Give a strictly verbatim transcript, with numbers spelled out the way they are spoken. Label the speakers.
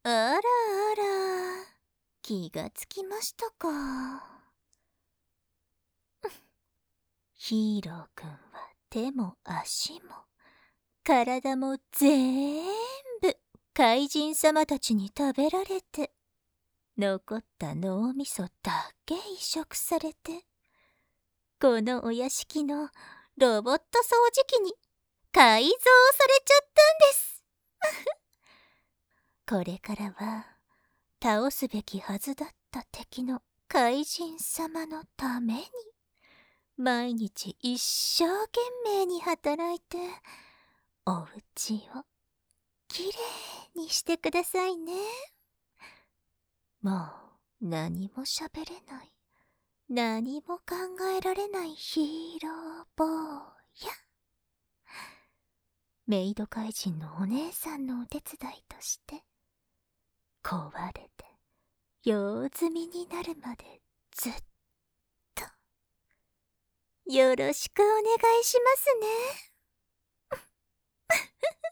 Speaker 1: あらあら、気がつきましたか。ヒーローくんは手も足も体もぜーんぶ怪人様たちに食べられて、残った脳みそだけ移植されて、このお屋敷のロボット掃除機に改造されちゃったんです。これからは倒すべきはずだった敵の怪人様のために毎日一生懸命に働いてお家をきれいにしてくださいね。もう何も喋れない、何も考えられないヒーロー坊や。メイド怪人のお姉さんのお手伝いとして壊れて用済みになるまでずっとよろしくお願いしますね。